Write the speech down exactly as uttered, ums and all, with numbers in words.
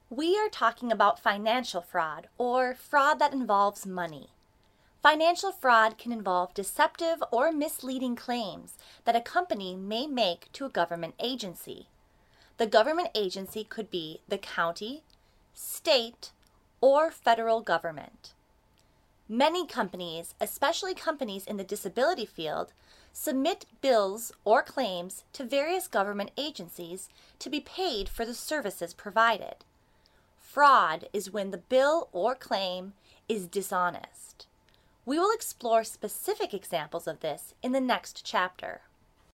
We are talking about financial fraud, or fraud that involves money. Financial fraud can involve deceptive or misleading claims that a company may make to a government agency. The government agency could be the county, state, or federal government. Many companies, especially companies in the disability field, submit bills or claims to various government agencies to be paid for the services provided. Fraud is when the bill or claim is dishonest. We will explore specific examples of this in the next chapter.